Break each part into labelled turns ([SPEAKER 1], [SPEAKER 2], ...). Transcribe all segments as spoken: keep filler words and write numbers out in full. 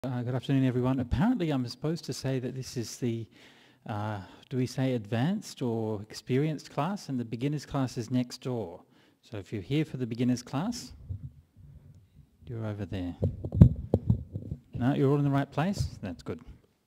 [SPEAKER 1] Uh, good afternoon, everyone. Apparently, I'm supposed to say that this is the, uh, do we say advanced or experienced class, and the beginners class is next door. So if you're here for the beginners class, you're over there. No, you're all in the right place? That's good.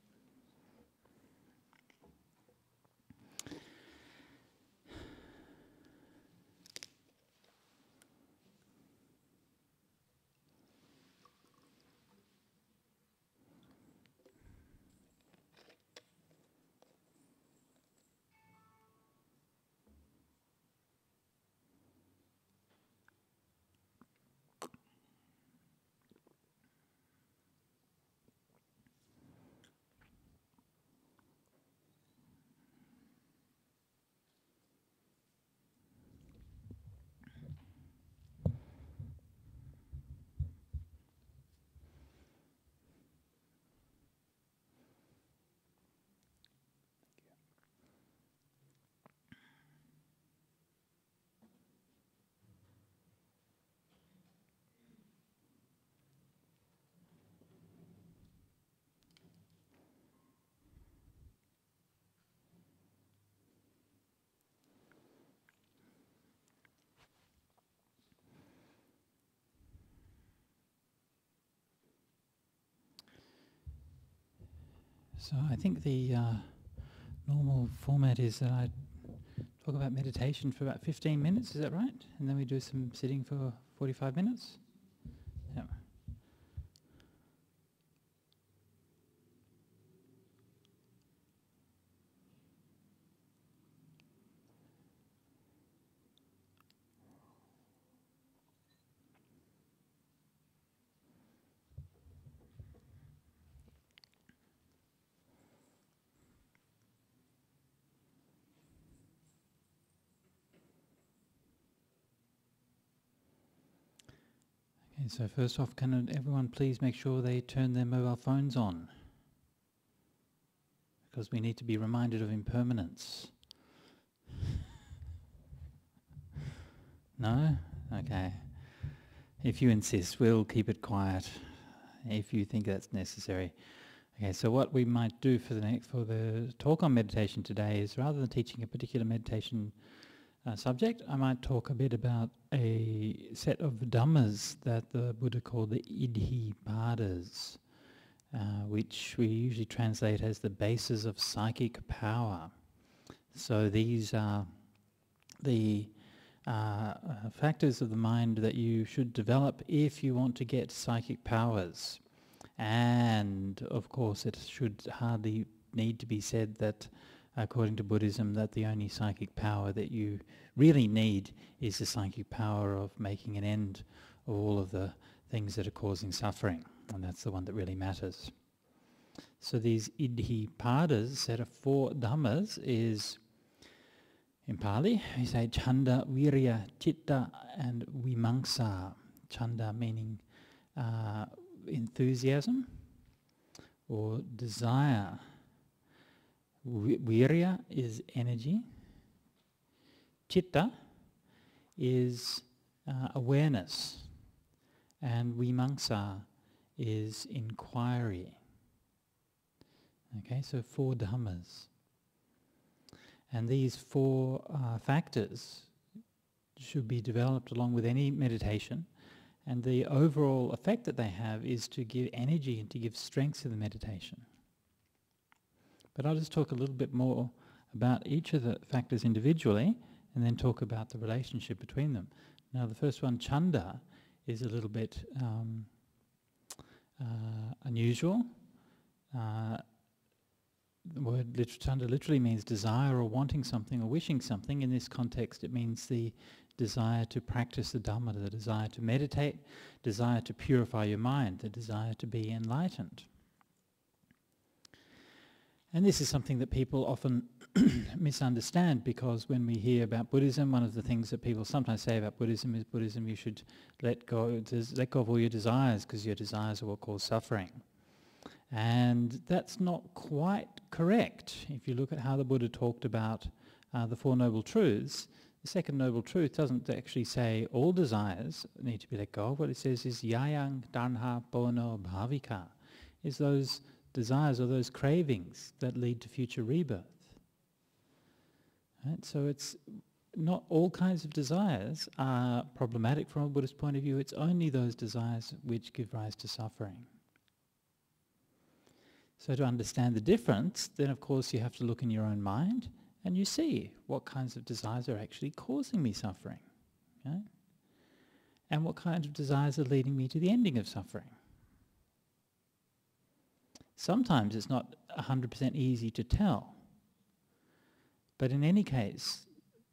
[SPEAKER 1] So I think the uh, normal format is that I talk about meditation for about fifteen minutes, is that right? And then we do some sitting for forty-five minutes? Yeah. Okay, so first off, can everyone please make sure they turn their mobile phones on? Because we need to be reminded of impermanence. No? Okay. If you insist, we'll keep it quiet if you think that's necessary. Okay, so what we might do for the next, for the talk on meditation today is, rather than teaching a particular meditation uh, subject, I might talk a bit about a set of dhammas that the Buddha called the Iddhipadas, uh, which we usually translate as the bases of psychic power. So these are the uh, uh, factors of the mind that you should develop if you want to get psychic powers. And of course it should hardly need to be said that, according to Buddhism, that the only psychic power that you really need is the psychic power of making an end of all of the things that are causing suffering, and that's the one that really matters. So these Iddhipadas, set of four dhammas, is, in Pali, we say chanda, virya, citta and vimamsa. Chanda meaning uh, enthusiasm or desire. Virya is energy. Citta is uh, awareness. And vimamsa is inquiry. Okay, so four dhammas. And these four uh, factors should be developed along with any meditation. And the overall effect that they have is to give energy and to give strength to the meditation. But I'll just talk a little bit more about each of the factors individually and then talk about the relationship between them. Now the first one, chanda, is a little bit um, uh, unusual. Uh, the word lit- chanda literally means desire or wanting something or wishing something. In this context it means the desire to practice the Dhamma, the desire to meditate, desire to purify your mind, the desire to be enlightened. And this is something that people often misunderstand, because when we hear about Buddhism, one of the things that people sometimes say about Buddhism is Buddhism, you should let go, let go of all your desires, because your desires are what cause suffering. And that's not quite correct. If you look at how the Buddha talked about uh, the Four Noble Truths, the second noble truth doesn't actually say all desires need to be let go of. What it says is yayang dhanha bono bhavika. is those desires or those cravings that lead to future rebirth. Right? So it's not all kinds of desires are problematic from a Buddhist point of view. It's only those desires which give rise to suffering. So to understand the difference, then of course you have to look in your own mind and you see what kinds of desires are actually causing me suffering. Okay? And what kinds of desires are leading me to the ending of suffering. Sometimes it's not one hundred percent easy to tell. But in any case,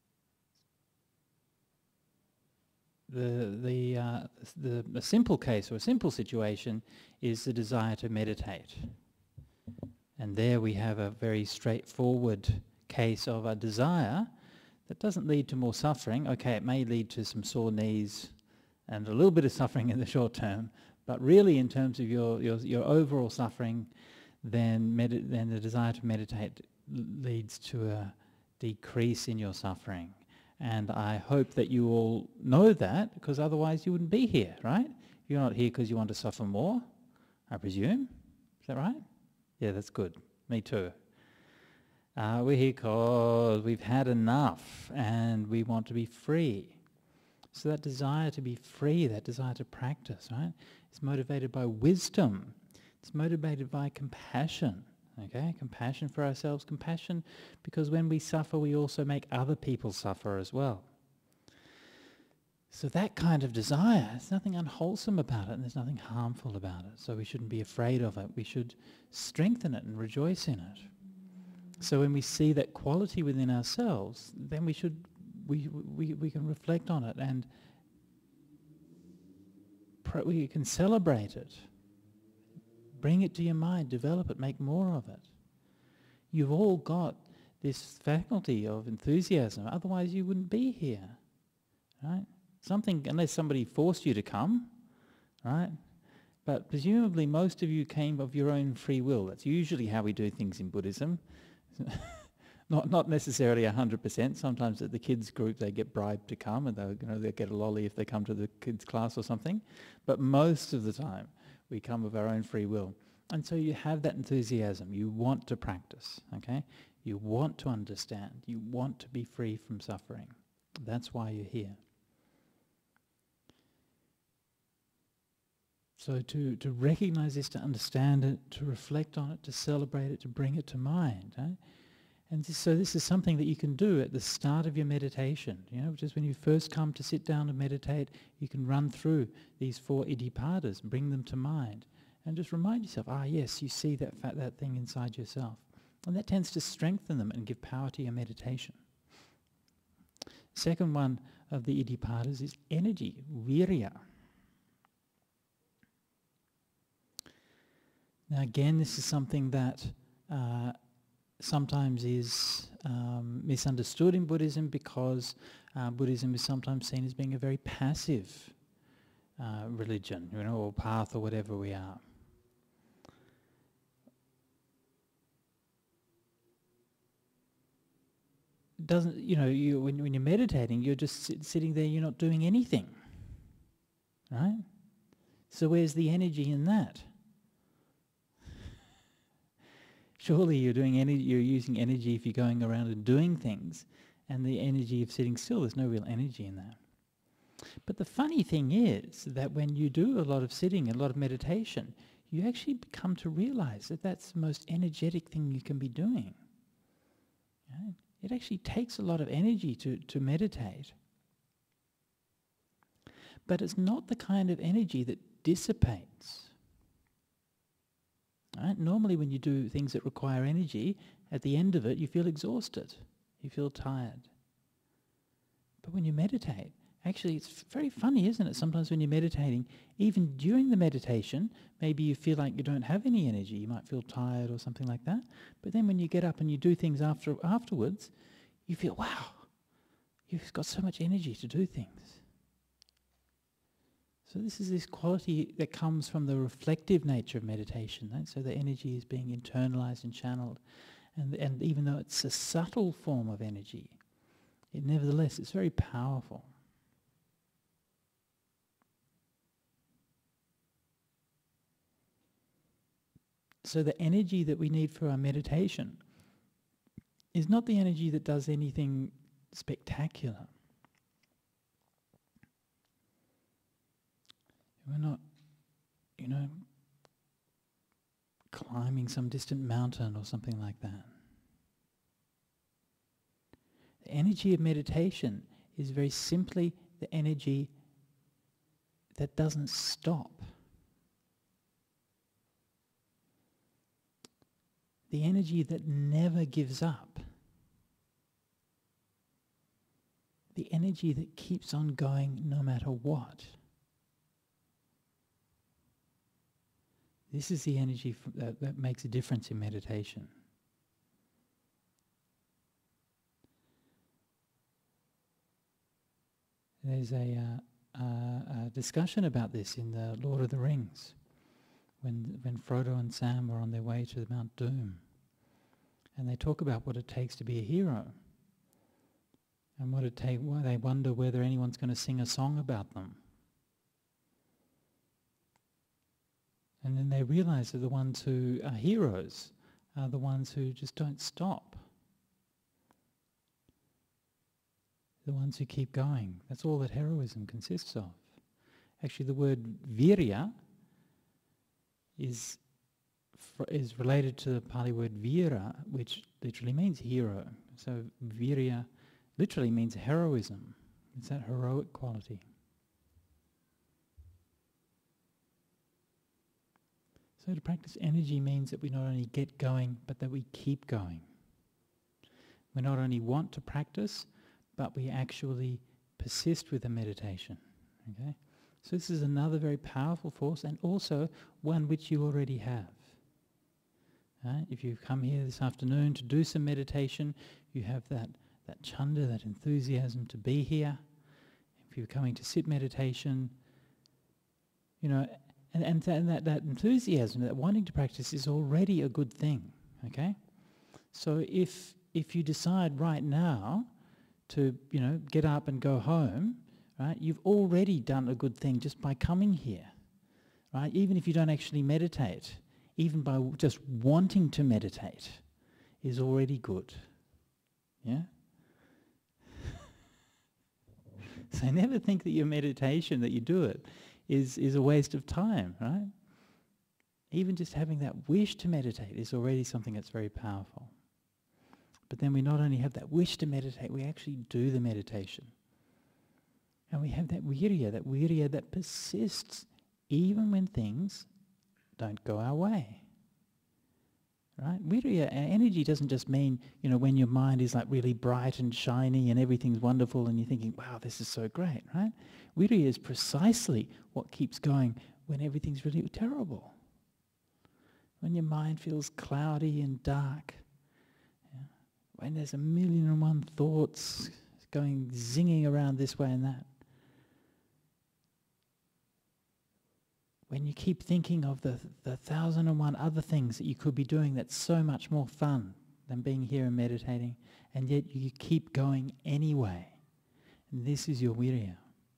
[SPEAKER 1] the the, uh, the the simple case or a simple situation is the desire to meditate. And there we have a very straightforward case of a desire that doesn't lead to more suffering. Okay, it may lead to some sore knees and a little bit of suffering in the short term, but really in terms of your, your, your overall suffering, then, med- then the desire to meditate leads to a decrease in your suffering. And I hope that you all know that, because otherwise you wouldn't be here, right? You're not here because you want to suffer more, I presume. Is that right? Yeah, that's good. Me too. Uh, we're here because we've had enough and we want to be free. So that desire to be free, that desire to practice, right, is motivated by wisdom. It's motivated by compassion, okay? Compassion for ourselves, compassion because when we suffer, we also make other people suffer as well. So that kind of desire, there's nothing unwholesome about it and there's nothing harmful about it. So we shouldn't be afraid of it. We should strengthen it and rejoice in it. So when we see that quality within ourselves, then we should we we we can reflect on it and pr- we can celebrate it. Bring it to your mind, develop it, make more of it. You've all got this faculty of enthusiasm, otherwise you wouldn't be here, right? Something, unless somebody forced you to come, right? But presumably most of you came of your own free will. That's usually how we do things in Buddhism. not not necessarily one hundred percent. Sometimes at the kids group they get bribed to come and they'll, you know, they'll get a lolly if they come to the kids class or something. But most of the time we come of our own free will. And so you have that enthusiasm. You want to practice, okay? You want to understand. You want to be free from suffering. That's why you're here. So to, to recognize this, to understand it, to reflect on it, to celebrate it, to bring it to mind. Eh? And this, so this is something that you can do at the start of your meditation. You know, just when you first come to sit down and meditate, you can run through these four iddhipadas, bring them to mind, and just remind yourself, ah yes, you see that fa- that thing inside yourself. And that tends to strengthen them and give power to your meditation. Second one of the iddhipadas is energy, virya. Now again, this is something that uh, sometimes is um, misunderstood in Buddhism because uh, Buddhism is sometimes seen as being a very passive uh, religion, you know, or path or whatever we are. It doesn't, you know, you, when, when you're meditating, you're just sit, sitting there, you're not doing anything, right? So where's the energy in that? Surely you're doing energy, you're using energy if you're going around and doing things, and the energy of sitting still, there's no real energy in that. But the funny thing is that when you do a lot of sitting, a lot of meditation, you actually come to realize that that's the most energetic thing you can be doing. Right? It actually takes a lot of energy to, to meditate. But it's not the kind of energy that dissipates. Right? Normally when you do things that require energy, at the end of it you feel exhausted, you feel tired. But when you meditate, actually it's very funny, isn't it? Sometimes when you're meditating, even during the meditation, maybe you feel like you don't have any energy, you might feel tired or something like that. But then when you get up and you do things after afterwards, you feel, wow, you've got so much energy to do things. So this is this quality that comes from the reflective nature of meditation. Right? So the energy is being internalized and channeled. And, and even though it's a subtle form of energy, it nevertheless, it's very powerful. So the energy that we need for our meditation is not the energy that does anything spectacular. We're not, you know, climbing some distant mountain or something like that. The energy of meditation is very simply the energy that doesn't stop. The energy that never gives up. The energy that keeps on going no matter what. This is the energy f- that, that makes a difference in meditation. There's a, uh, uh, a discussion about this in the Lord of the Rings, when when Frodo and Sam were on their way to Mount Doom, and they talk about what it takes to be a hero, and what it take. Why they wonder whether anyone's going to sing a song about them. And then they realize that the ones who are heroes are the ones who just don't stop. The ones who keep going. That's all that heroism consists of. Actually, the word virya is fr- is related to the Pali word vira, which literally means hero. So virya literally means heroism. It's that heroic quality. So to practice energy means that we not only get going, but that we keep going. We not only want to practice, but we actually persist with the meditation. Okay? So this is another very powerful force, and also one which you already have. Right? If you've come here this afternoon to do some meditation, you have that, that chanda, that enthusiasm to be here. If you're coming to sit meditation, you know, and, and, th- and that, that enthusiasm, that wanting to practice is already a good thing. Okay? So if if you decide right now to, you know, get up and go home, right, you've already done a good thing just by coming here, right? Even if you don't actually meditate, even by w- just wanting to meditate is already good, yeah? So never think that your meditation, that you do it, is, is a waste of time, right? Even just having that wish to meditate is already something that's very powerful. But then we not only have that wish to meditate, we actually do the meditation. And we have that virya, that virya that persists even when things don't go our way. Right? Virya, energy doesn't just mean, you know, when your mind is like really bright and shiny and everything's wonderful and you're thinking, wow, this is so great, right? Virya is precisely what keeps going when everything's really terrible. When your mind feels cloudy and dark. When there's a million and one thoughts going zinging around this way and that. When you keep thinking of the, the thousand and one other things that you could be doing that's so much more fun than being here and meditating, and yet you keep going anyway. And this is your virya.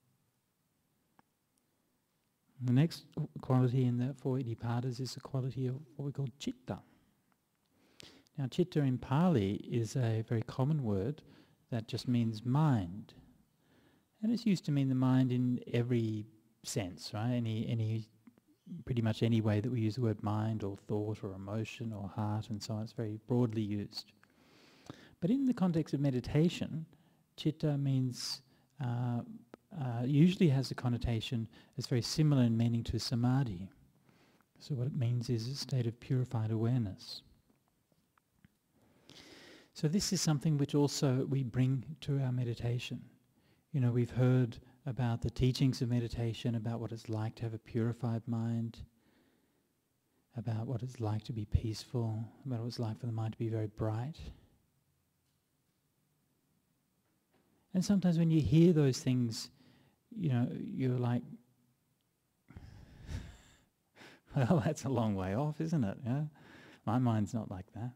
[SPEAKER 1] The next quality in the four iddhipadas is the quality of what we call citta. Now, citta in Pali is a very common word that just means mind. And it's used to mean the mind in every sense, right? Any, any, pretty much any way that we use the word mind or thought or emotion or heart and so on, it's very broadly used. But in the context of meditation, citta means, uh, uh, usually has a connotation that's very similar in meaning to samadhi. So what it means is a state of purified awareness. So this is something which also we bring to our meditation. You know, we've heard about the teachings of meditation, about what it's like to have a purified mind, about what it's like to be peaceful, about what it's like for the mind to be very bright. And sometimes when you hear those things, you know, you're like, well, that's a long way off, isn't it? Yeah? My mind's not like that.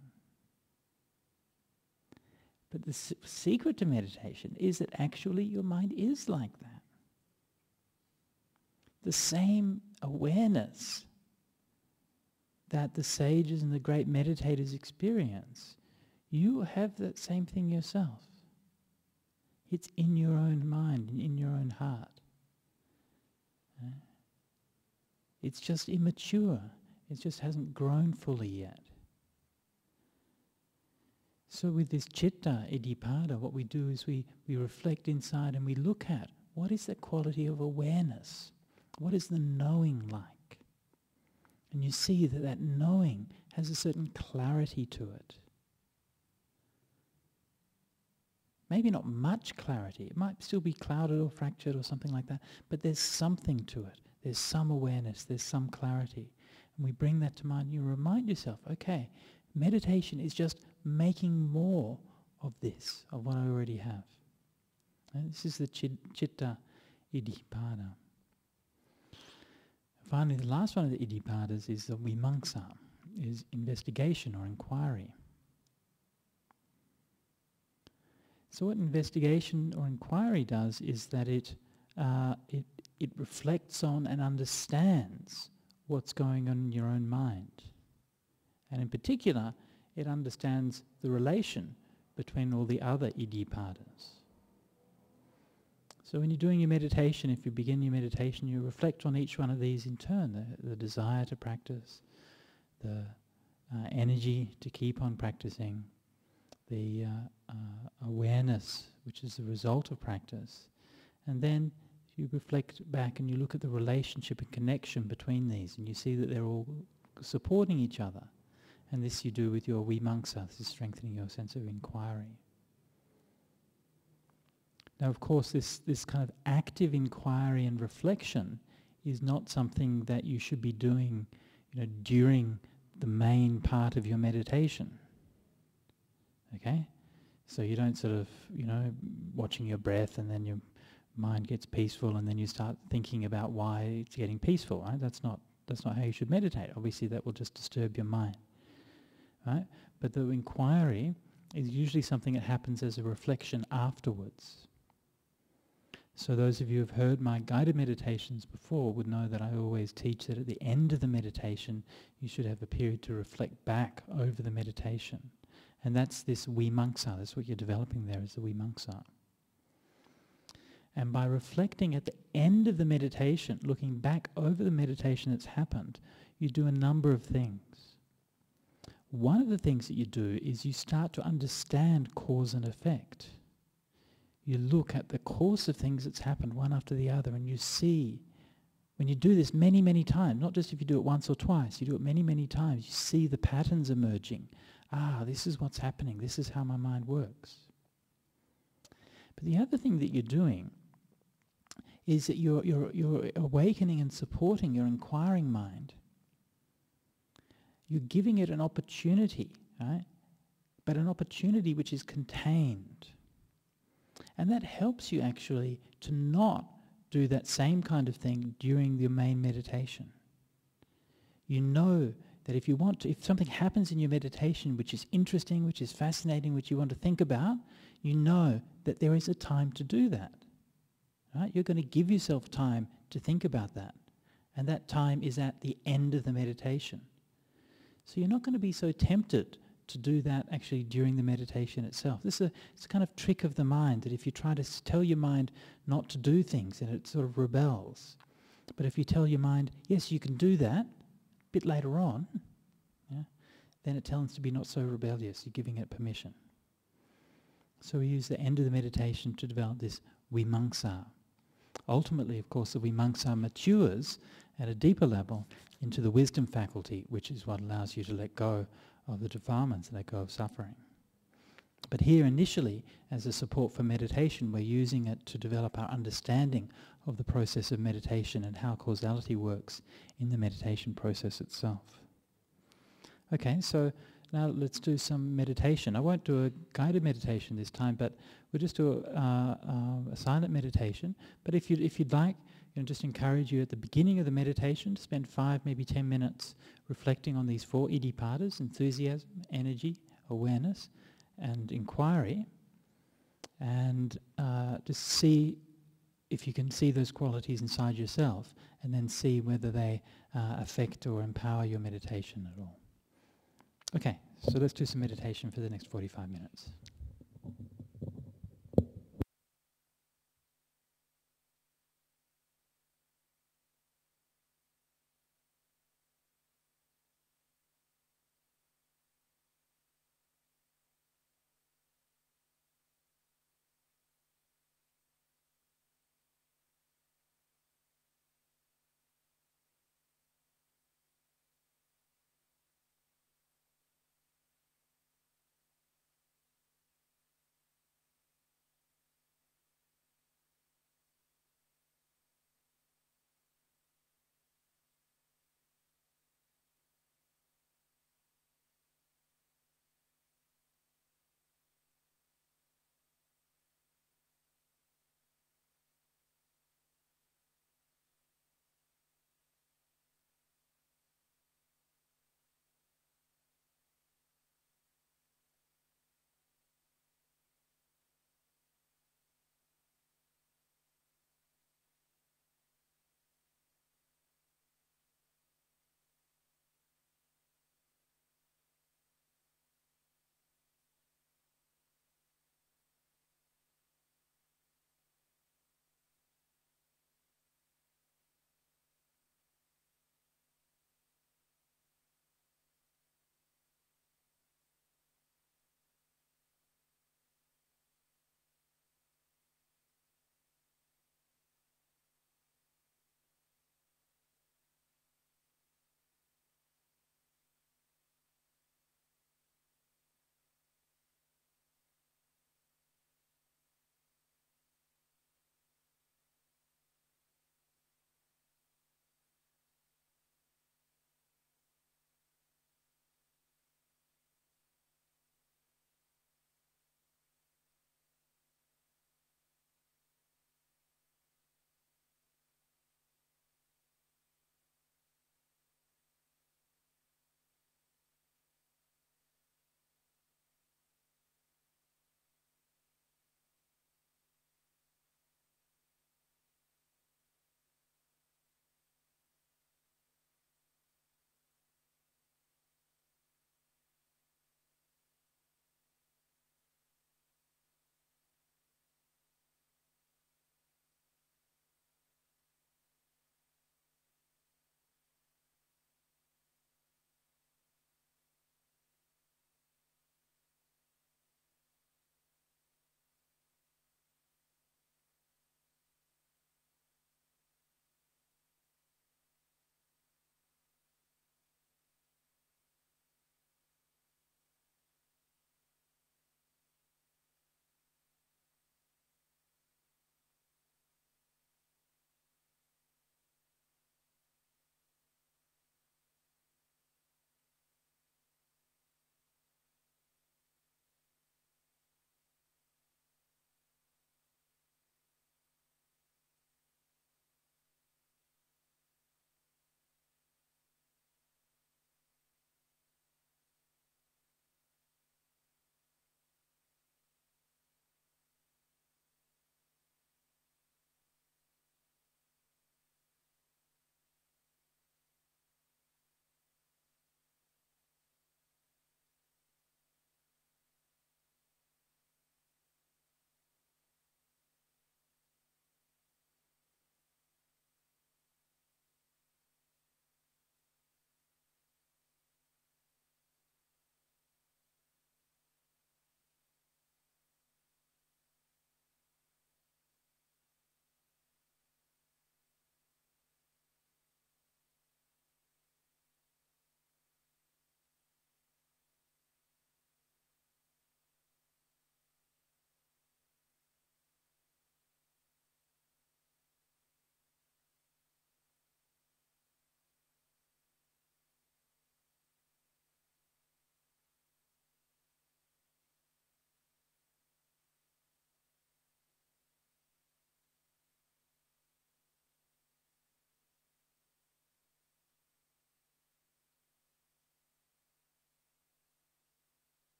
[SPEAKER 1] But the s- secret to meditation is that actually your mind is like that. The same awareness that the sages and the great meditators experience, you have that same thing yourself. It's in your own mind, in your own heart. Uh, It's just immature. It just hasn't grown fully yet. So with this citta, iddhipada, what we do is we, we reflect inside and we look at what is the quality of awareness? What is the knowing like? And you see that that knowing has a certain clarity to it. Maybe not much clarity. It might still be clouded or fractured or something like that, but there's something to it. There's some awareness, there's some clarity. And we bring that to mind. You remind yourself, okay, meditation is just making more of this, of what I already have. And this is the chit- citta iddhipada. Finally, the last one of the iddhipadas is the vimamsa, is investigation or inquiry. So what investigation or inquiry does is that it uh, it it reflects on and understands what's going on in your own mind. And in particular, it understands the relation between all the other iddhipadas. So when you're doing your meditation, if you begin your meditation, you reflect on each one of these in turn, the, the desire to practice, the uh, energy to keep on practicing, the uh, uh, awareness, which is the result of practice. And then you reflect back and you look at the relationship and connection between these, and you see that they're all supporting each other. And this you do with your vimamsa, this is strengthening your sense of inquiry. Now, of course, this, this kind of active inquiry and reflection is not something that you should be doing, you know, during the main part of your meditation. Okay? So you don't sort of, you know, watching your breath and then your mind gets peaceful and then you start thinking about why it's getting peaceful, right? That's not, that's not how you should meditate. Obviously, that will just disturb your mind, right? But the inquiry is usually something that happens as a reflection afterwards. So those of you who have heard my guided meditations before would know that I always teach that at the end of the meditation you should have a period to reflect back over the meditation. And that's this vimamsa, that's what you're developing there, is the vimamsa. And by reflecting at the end of the meditation, looking back over the meditation that's happened, you do a number of things. One of the things that you do is you start to understand cause and effect. You look at the course of things that's happened one after the other, and you see, when you do this many, many times, not just if you do it once or twice, you do it many, many times, you see the patterns emerging. Ah, this is what's happening, this is how my mind works. But the other thing that you're doing is that you're, you're, you're awakening and supporting your inquiring mind. You're giving it an opportunity, right? But an opportunity which is contained. And that helps you actually to not do that same kind of thing during your main meditation. You know that if you want to, if something happens in your meditation which is interesting, which is fascinating, which you want to think about, you know that there is a time to do that. Right? You're going to give yourself time to think about that. And that time is at the end of the meditation. So you're not going to be so tempted to do that actually during the meditation itself. This is a, it's a kind of trick of the mind, that if you try to s- tell your mind not to do things, then it sort of rebels. But if you tell your mind, yes, you can do that, a bit later on, yeah, then it tends to be not so rebellious. You're giving it permission. So we use the end of the meditation to develop this vimamsa. Ultimately, of course, the vimamsa matures at a deeper level into the wisdom faculty, which is what allows you to let go of the defilements, let go of suffering. But here initially, as a support for meditation, we're using it to develop our understanding of the process of meditation and how causality works in the meditation process itself. Okay, so now let's do some meditation. I won't do a guided meditation this time, but we'll just do a, uh, uh, a silent meditation. But if you'd, if you'd like, you know, just encourage you at the beginning of the meditation to spend five, maybe ten minutes reflecting on these four iddhipadas: enthusiasm, energy, awareness, and inquiry, and uh, just see if you can see those qualities inside yourself, and then see whether they uh, affect or empower your meditation at all. Okay, so let's do some meditation for the next forty-five minutes.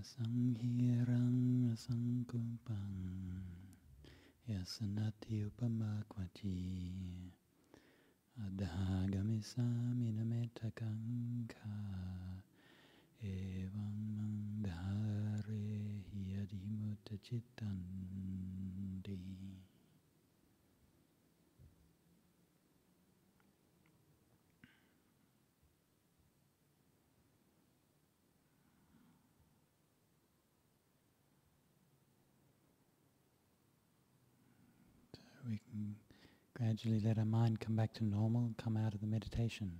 [SPEAKER 1] Asanghirang asankupang yasanati upamakvati adhagamisaminametakangka evam mandhare hiyadimutachittandi. We can gradually let our mind come back to normal and come out of the meditation.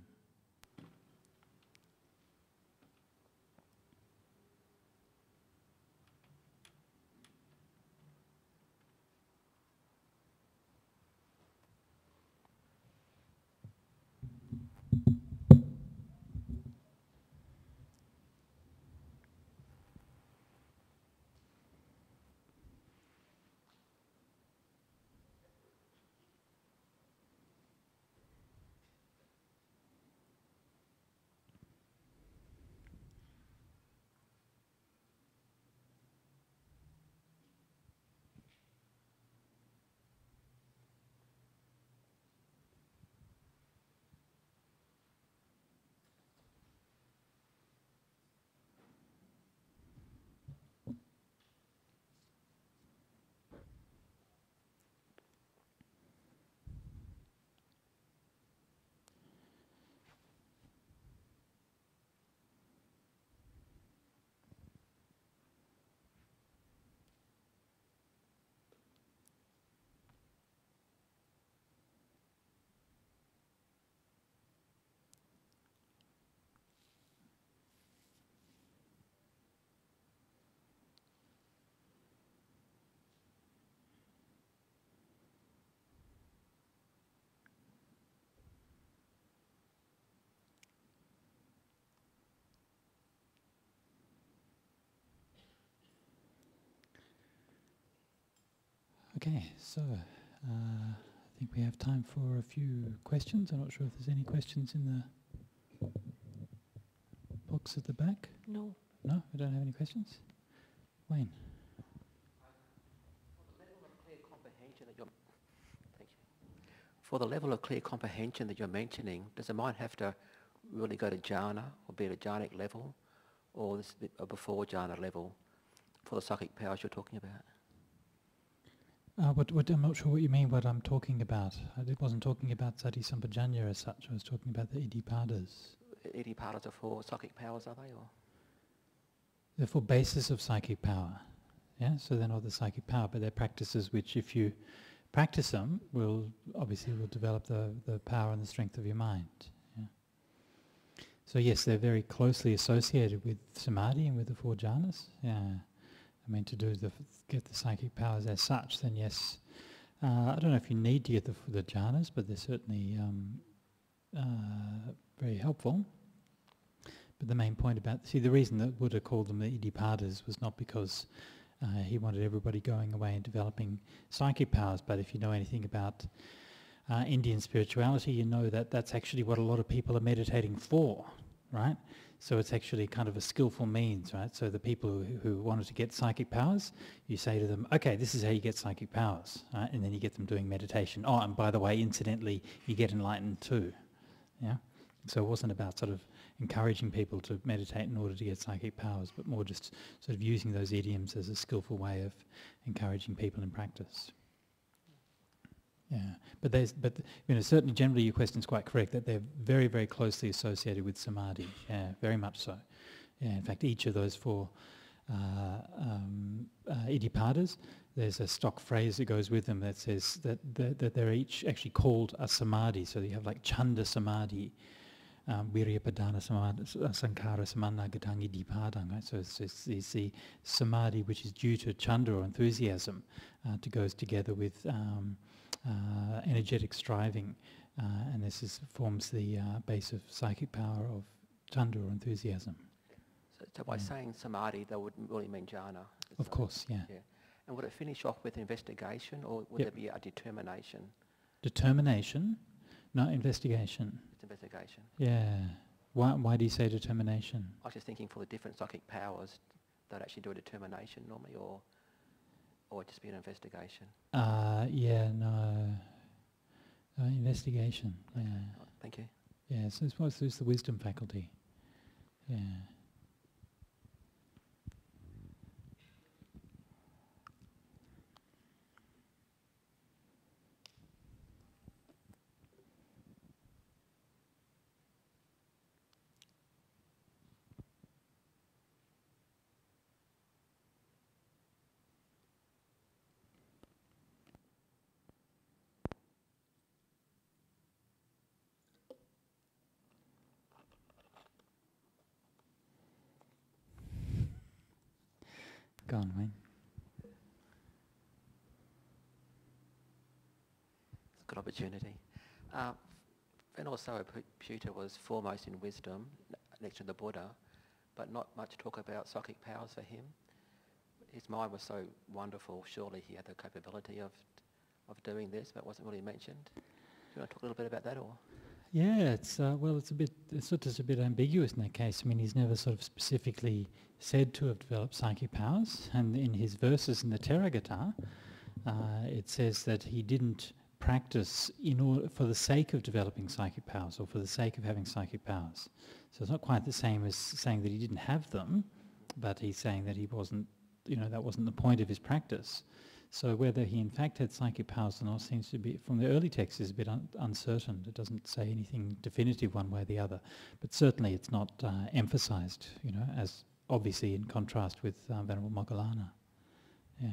[SPEAKER 1] Okay, so uh, I think we have time for a few questions. I'm not sure if there's any questions in the books at the back.
[SPEAKER 2] No.
[SPEAKER 1] No, we don't have any questions? Wayne?
[SPEAKER 2] For the level of clear comprehension that you're mentioning, does the mind have to really go to jhana or be at a jhanic level, or this bit a before jhana level for the psychic powers you're talking about?
[SPEAKER 1] Uh, what, what, I'm not sure what you mean what I'm talking about. I wasn't talking about Sati Sampajanya as such. I was talking about the Iddhipadas.
[SPEAKER 2] Iddhipadas are for psychic powers, are they? Or?
[SPEAKER 1] They're for basis of psychic power. Yeah, so they're not the psychic power, but they're practices which, if you practice them, will obviously will develop the, the power and the strength of your mind. Yeah. So yes, they're very closely associated with samadhi and with the four jhanas. Yeah. I mean, to do the get the psychic powers as such, then yes. Uh, I don't know if you need to get the, the jhanas, but they're certainly um, uh, very helpful. But the main point about, see, the reason that Buddha called them the Iddhipadas was not because uh, he wanted everybody going away and developing psychic powers, but if you know anything about uh, Indian spirituality, you know that that's actually what a lot of people are meditating for, right? So it's actually kind of a skillful means, right? So the people who, who wanted to get psychic powers, you say to them, okay, this is how you get psychic powers, right? And then you get them doing meditation. Oh, and by the way, incidentally, you get enlightened too, yeah? So it wasn't about sort of encouraging people to meditate in order to get psychic powers, but more just sort of using those idioms as a skillful way of encouraging people in practice. Yeah, but there's, but you know, certainly, generally, your question is quite correct that they're very, very closely associated with samadhi. Yeah, very much so. Yeah, in fact, each of those four uh, um, uh, Iddhipadas, there's a stock phrase that goes with them that says that, that that they're each actually called a samadhi. So you have like chanda samadhi, um, virya padana samadhi, sankara samana gatangi dipadang. Right? So it's, it's, it's the samadhi which is due to chanda or enthusiasm, uh, to goes together with um, Uh, energetic striving, uh, and this is, forms the uh, base of psychic power of chanda or enthusiasm.
[SPEAKER 2] So, so by mm. saying samadhi, that would really mean jhana.
[SPEAKER 1] Of
[SPEAKER 2] so,
[SPEAKER 1] course, yeah.
[SPEAKER 2] yeah. And would it finish off with investigation, or would
[SPEAKER 1] yep.
[SPEAKER 2] there be a determination?
[SPEAKER 1] Determination, not investigation.
[SPEAKER 2] It's investigation.
[SPEAKER 1] Yeah. Why, why do you say determination?
[SPEAKER 2] I was just thinking for the different psychic powers, they'd actually do a determination normally, or or just be an investigation?
[SPEAKER 1] Uh, yeah, no. Uh, investigation, yeah.
[SPEAKER 2] Oh, thank you.
[SPEAKER 1] Yeah, so it's supposed to use the wisdom faculty. Yeah. Go on, Wayne.
[SPEAKER 2] It's a good opportunity. Uh, Venerable Sarvaputta was foremost in wisdom, n- next to the Buddha, but not much talk about psychic powers for him. His mind was so wonderful, surely he had the capability of of doing this, but wasn't really mentioned. Do you want to talk a little bit about that, or?
[SPEAKER 1] Yeah, it's uh, well, it's a bit, it's sort of a bit ambiguous in that case. I mean, he's never sort of specifically said to have developed psychic powers, and in his verses in the Theragatha, uh, it says that he didn't practice in order for the sake of developing psychic powers or for the sake of having psychic powers. So it's not quite the same as saying that he didn't have them, but he's saying that he wasn't, you know, that wasn't the point of his practice. So whether he in fact had psychic powers or not seems to be, from the early texts, is a bit un- uncertain. It doesn't say anything definitive one way or the other. But certainly it's not uh, emphasized, you know, as obviously in contrast with uh, Venerable Moggallana. Yeah.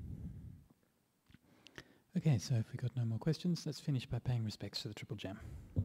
[SPEAKER 1] Okay, so if we've got no more questions, let's finish by paying respects to the Triple Gem.